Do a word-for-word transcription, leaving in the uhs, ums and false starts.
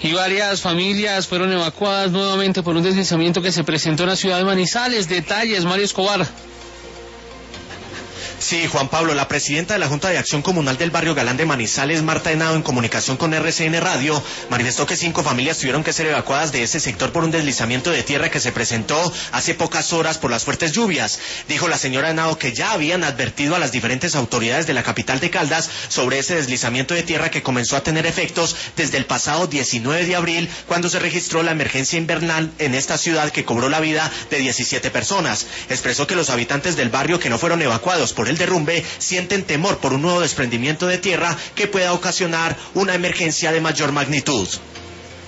Y varias familias fueron evacuadas nuevamente por un deslizamiento que se presentó en la ciudad de Manizales. Detalles, Mario Escobar. Sí, Juan Pablo, la presidenta de la Junta de Acción Comunal del barrio Galán de Manizales, Marta Henao, en comunicación con R C N Radio, manifestó que cinco familias tuvieron que ser evacuadas de ese sector por un deslizamiento de tierra que se presentó hace pocas horas por las fuertes lluvias. Dijo la señora Henao que ya habían advertido a las diferentes autoridades de la capital de Caldas sobre ese deslizamiento de tierra que comenzó a tener efectos desde el pasado diecinueve de abril, cuando se registró la emergencia invernal en esta ciudad que cobró la vida de diecisiete personas. Expresó que los habitantes del barrio que no fueron evacuados por el derrumbe sienten temor por un nuevo desprendimiento de tierra que pueda ocasionar una emergencia de mayor magnitud.